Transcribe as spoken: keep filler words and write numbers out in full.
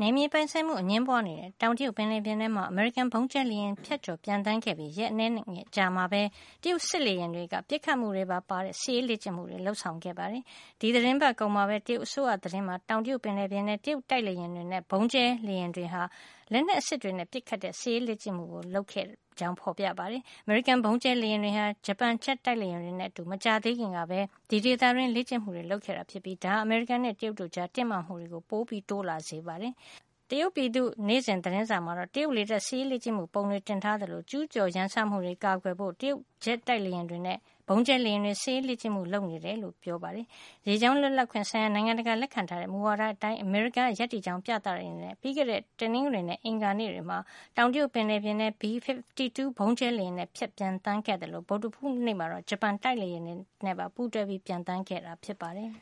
နယ်မြေပိုင်ဆိုင်မှုအငြင်းပွားနေတဲ့တောင်တရုတ်ပင်လယ်ပြင်ထဲမှာအမေရိကန်ဘုံကျဲလေယာဉ်ဖြတ်ကျော်ပျံသန်းခဲ့ပြီးရက်အနည်းငယ်ကြာမှာပဲတရုတ်စစ်လေယာဉ်တွေကပစ်ခတ်မှုတွေပါပါတဲ့စစ်ရေးလေ့ကျင့်မှုတွေလှုပ်ဆောင်ခဲ့ပါတယ်။ဒီသတင်းပတ်ကုန်မှာပဲတရုတ်အစိုးရသတင်းမှာတောင်တရုတ်ပင်လယ်ပြင်ထဲတရုတ်တိုက်လေယာဉ်တွေနဲ့ဘုံကျဲလေယာဉ်တွေဟာလက်နက်အစစ်တွေနဲ့ပစ်ခတ်တဲ့စစ်ရေးလေ့ကျင့်မှုကိုလုပ်ခဲ့ကြောင်းဖော်ပြပါတယ်။အမေရိကန်ဘုံကျဲလေယာဉ်တွေဟာဂျပန်ချက်တိုက်လေယာဉ်တွေနဲ့အတူမကြာသေးခင်ကပဲဒီဒေသတွင်းလေ့ကျင့်မှုတွေလုပ်ခဲ့တာဖြစ်ပြီးဒါအမေရိကန်နဲ့တရုတ်တို့ကြားတင်းမာမှုတွေကိုပိုပြီးတိုးလာစေပါတယ်။တရုတ်ပြည်သူနေ့စဉ်သတင်းစာမှာတော့တရုတ်လေတပ်စီးလေ့ကျင့်မှုပုံတွေတင်ထားသလိုကျူးကျော်ရန်စမှုတွေကာကွယ်ဖို့တရုတ်ဂျက်တိုက်လေယာဉ်တွေနဲ့ဘုံကျဲလေယာဉ်တွေစီးလေ့ကျင့်မှုလုပ်နေတယ်လို့ပြောပါတယ်။ရေကြောင်းလွတ်လပ်ခွင့်ဆိုင်ရာနိုင်ငံတကာလက်ခံထားတဲ့မူဝါဒအတိုင်းအမေရိကန်ရပ်တည်ကြောင်းပြသတဲ့အနေနဲ့ပြီးခဲ့တဲ့တနင်္ဂနွေနဲ့အင်္ဂါနေ့တွေမှာတောင်တရုတ်ပင်လယ်ပြင်ထဲ B ဖစ်ဖတီတူဘုံကျဲလေယာဉ်နဲ့ဖြတ်ပြန်တန်းခဲ့တယ်လို့ဗုဒ္ဓဖူးနေ့မှာတော့ဂျပန်တိုက်လေယာဉ်နဲ့ပါပူးတွဲပြီးပြန်တန်းခဲ့တာဖြစ်ပါတယ်။